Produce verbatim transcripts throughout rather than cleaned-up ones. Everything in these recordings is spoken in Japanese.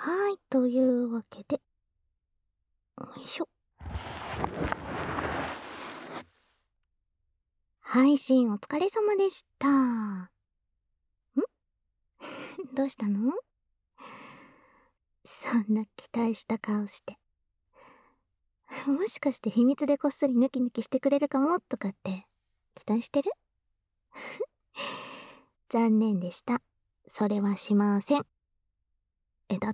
はい、というわけで、よいしょ。配信お疲れ様でした。んどうしたの？そんな期待した顔して。もしかして秘密でこっそりヌキヌキしてくれるかもとかって期待してる？残念でした。それはしません。え、だって、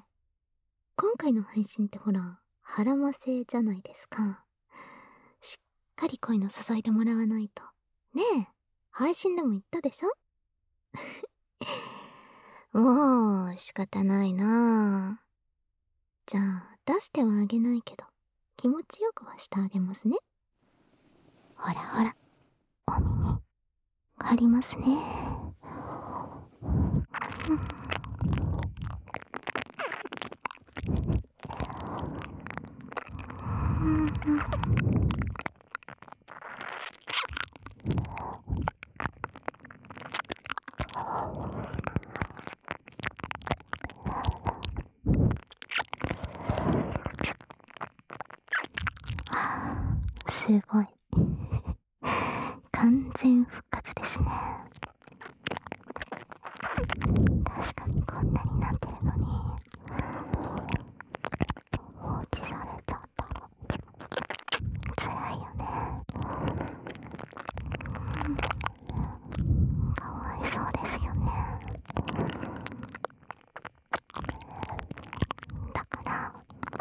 今回の配信ってほら、腹ませじゃないですか。しっかり恋の注いでもらわないと。ねえ、配信でも言ったでしょ？もう、仕方ないなぁ。じゃあ、出してはあげないけど、気持ちよくはしてあげますね。ほらほら、お耳、借りますね。すごい。完全復活ですね。確かにこんなになってるのに、放置されちゃったら、辛いよね。かわいそうですよね。だから、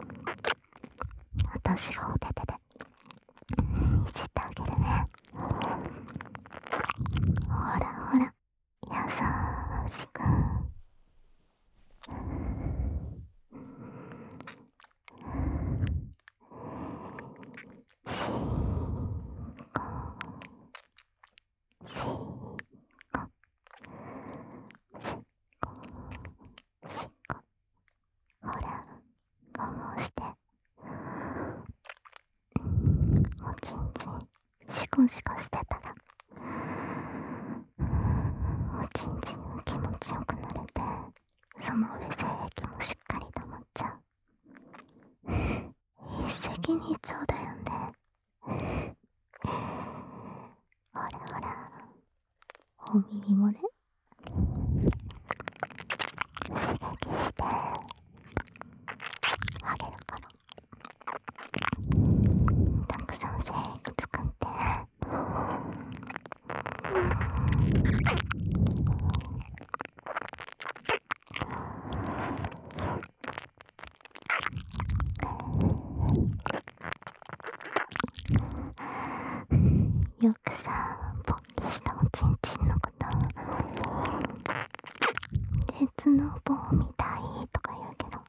私がお手手で、いじってあげるね。ほらほら、優しく。しーこ、しーこ、しっこ、しっこ。ほら、こうして。おちんちん、シコシコしてたら、おちんちんが気持ちよくなれて、その上精液もしっかり溜まっちゃう。一石二鳥だよね。ほらほら、お耳もね、刺激してあげるから。たくさん精液使って。よくさ、ポッキしたおちんちんのこと、鉄の棒みたいとか言うけど、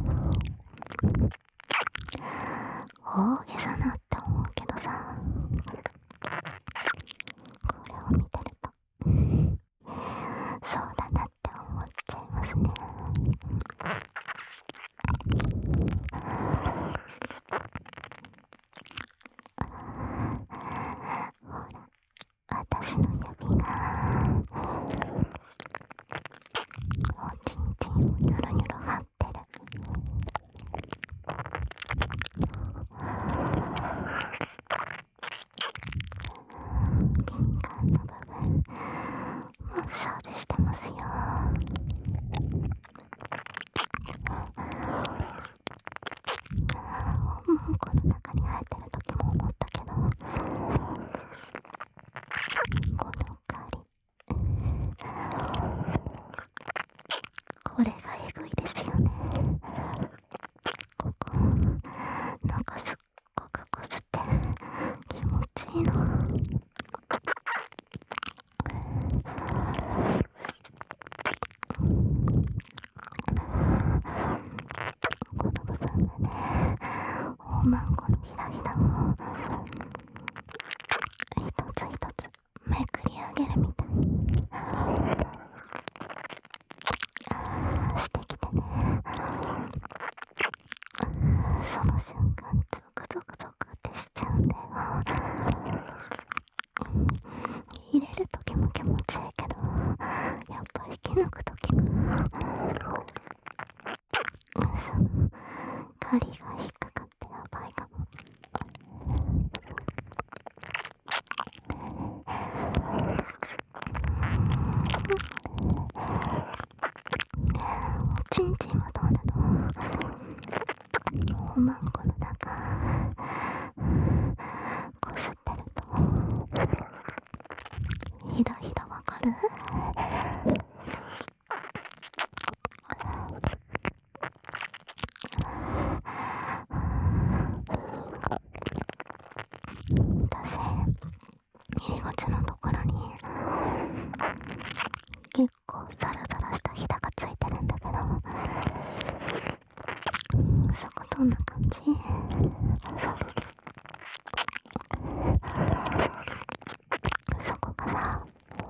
大げさなって思うけどさ、これを見てると、そうだなって思っちゃいますね。ほら、私の指がおちんちんをニョロニョロ張ってる。敏感な部分マッサージしてますよ。うんこの中に入ってる時も思ったけど、このカリ、これがエグいですよね。ここ中すっごくこすって気持ちいいの。この部分がね、おまんこのひらひらを一つ一つめくり上げるみたい。しちんちんはどうなの？おまんこの中こすってるとひだひだわかる？私入り口のところに結構ザラザラしたひだがついてるんだけど、そこどんな感じ？そこがさ、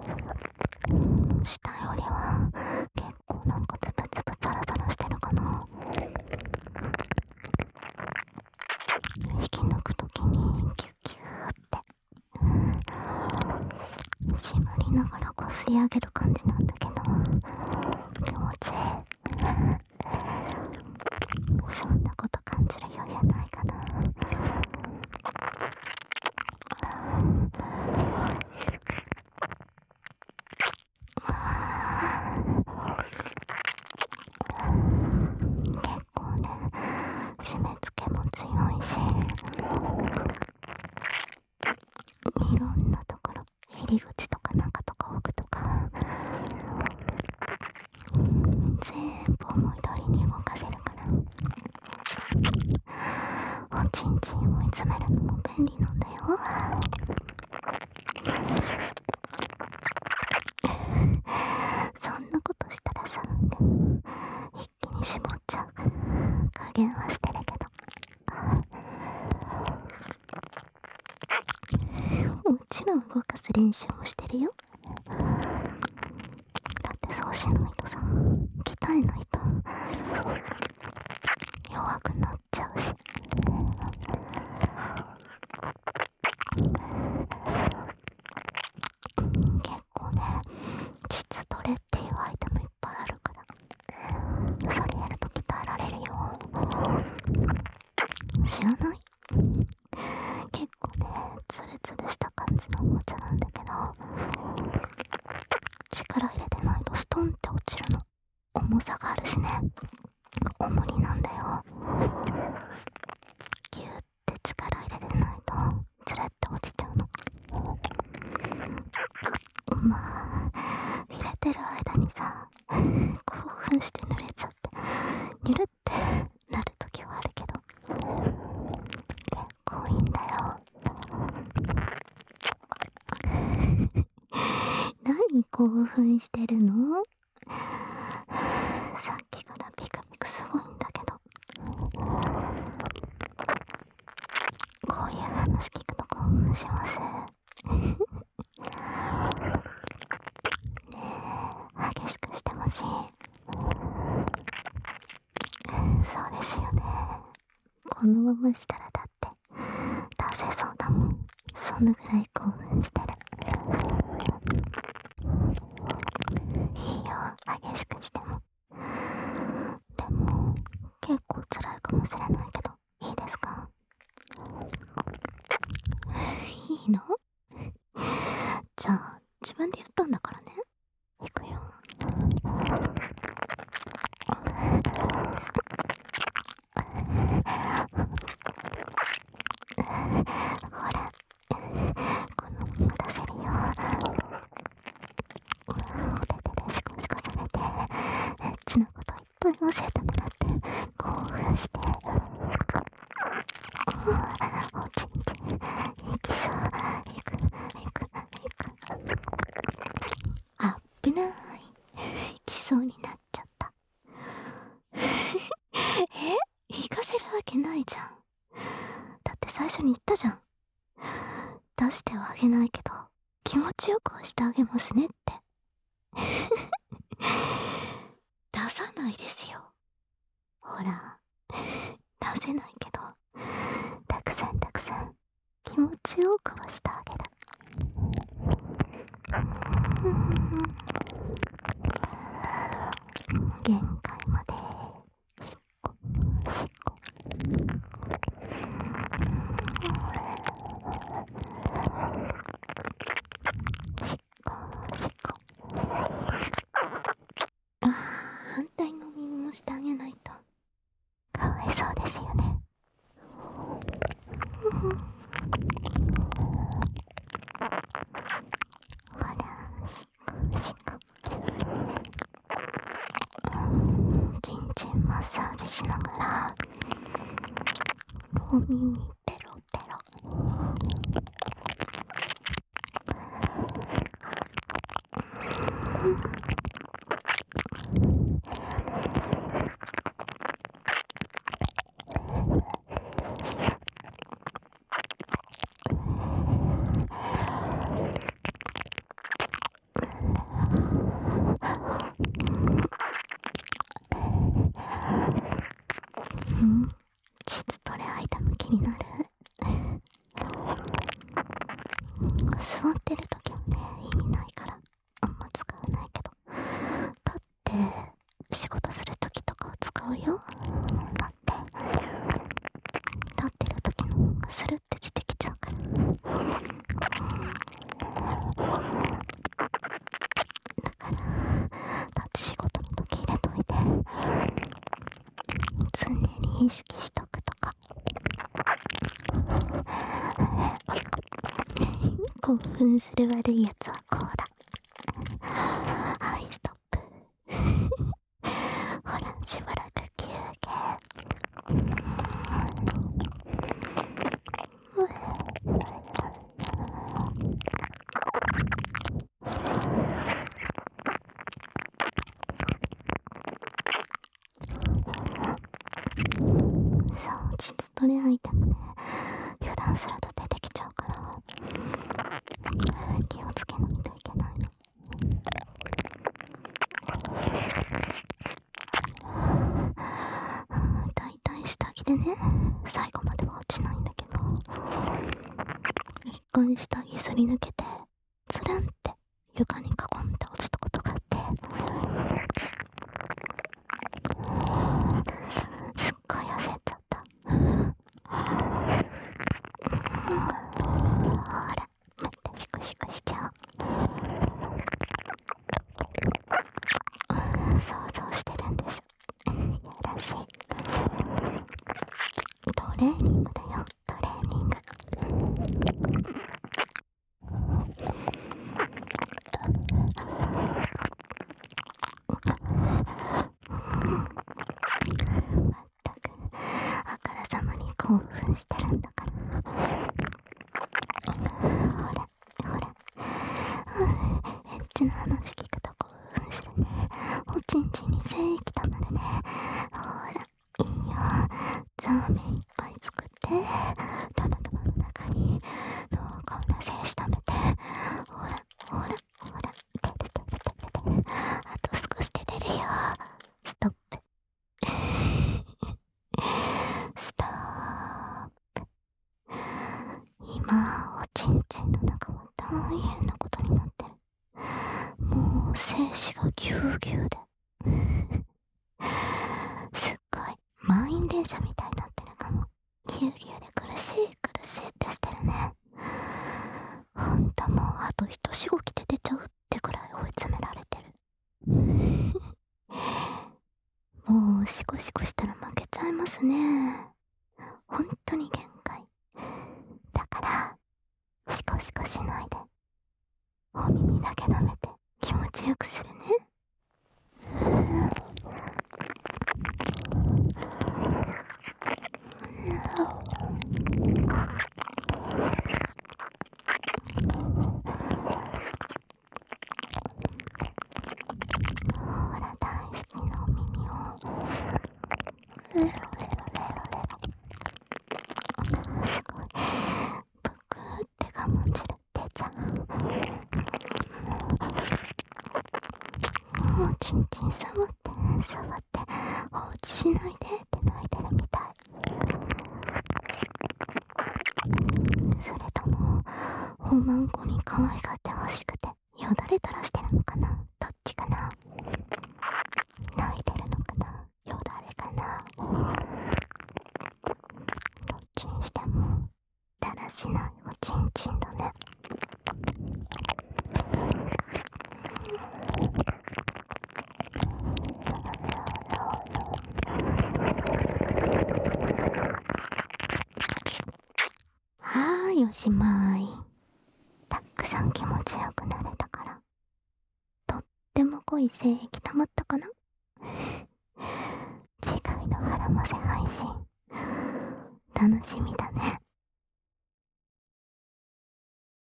下よりは結構なんかつぶつぶザラザラしてるかな。引き抜くときにキュッキューってしぶりながらこすり上げる感じなんだけど、気持ちいい。そんなこと感じる余裕ないかな。結構ね、締め付けも強いし、いろんなところ、入り口とか中とか奥とか全部思い通りに動かせるから、おちんちんを追い詰めるのも便利なんだよ。そんなことしたらさ、一気に絞っちゃうから加減はしてるけど、もちろん動かす練習もしてるよ。だってそうしないとさ、鍛えないと弱くなっちゃうし。結構ね、膣トレっていうアイテムいっぱいあるから、それやると鍛えられるよ。知らない？結構ね、ツルツルした感じのおもちゃなんだけど、力入れてないとストンって落ちるの。重さがあるしね、重りなんだよ。ギューって力入れてないとつるって落ちちゃうの。まあ入れてる間にさ、興奮して濡れちゃってニュルってなるときはあるけど、結構いいんだよ。何興奮してるの？さっきからピクピクすごいんだけど、こういう話聞くと興奮します。ねえ、激しくしてほしい。そうですよね。このまましたらだって出せそうだもん。そのぐらい興奮してる。いいよ、激しくしても。でも結構辛いかもしれないけど、いいですか？いいの？じゃあ自分で言ったんだからね。いくよ。ほら、このまま出せるよ。お手手でシコシコされて、エッチなこといっぱい教えてもらって興奮して、おちんちんいきそう。いくいくいく。あっぶない。いきそうになっちゃった。え？行かせるわけないじゃん。だって最初に言ったじゃん。出してはあげないけど気持ちよくはしてあげますねって。出さないですよ。ほら、出せないけどたくさんたくさん気持ちよくはしてあげる。限界までしっこしっこ。しっこしっこ。あー、反対の耳もしてあげないとかわいそうですよね。ほら、しこしこ。ちんちんマッサージしながらお耳ペロペロ。うん、膣トレアイテム気になる。座ってる時はね、意味ないからあんま使わないけど、立って仕事する時とかは使うよ。だって立ってる時の方がスルって出てきちゃうから。だから立ち仕事の時入れといて、常に意識しとくとか。興奮する悪いやつはこうだ。はい、ストップ。ほら、しばらく休憩。そう、膣トレアイテムね、油断すると出てきちゃうから、気をつけないといけないの。だいたい下着でね、最後までは落ちないんだけど、一回下着すり抜けてつるんって床にカコンって落ちたことがあって、すっごい焦っちゃった。ほら、またシクシクしちゃう。想像してるんでしょ。やらしい。トレーニングだよ、トレーニング。まったく、あからさまに興奮してるんだから。ほら、ほら。エッチな話聞くと興奮するね。おちんちんに精液たまるね。ほら、いいよ。ザーメンいっぱい作って、玉玉の中に濃厚な精子ためて、ほら、ほら、ほら、出る出る出る出る。あと少しで出るよ。ストップ。ストップ。今、おちんちんの中は大変なことになってる。もう精子がぎゅうぎゅうで。すっごい満員電車みたいになってるかも。ぎゅうぎゅうで苦しい苦しいってしてるね。ほんともうあと一しごきで出ちゃうってくらい追い詰められてる。もうシコシコしたら負けちゃいますね。ほんとに限界。だからシコシコしないでお耳だけ舐めて気持ちよくするね。ほら、大好きなお耳をレロレロレロレロ。すごいぷくーって我慢汁出ちゃう。もうちんちん触って触って放置しないでって泣いてるみたい。それともおまんこに可愛がってほしくてよだれ垂らしてるのかな、どっちかな。泣いてるのかな、よだれかな。どっちにしてもだらしないおちんちんだね。 おしまい。たくさん気持ちよくなれたから、とっても濃い精液溜まったかな。次回のハラマセ配信楽しみだ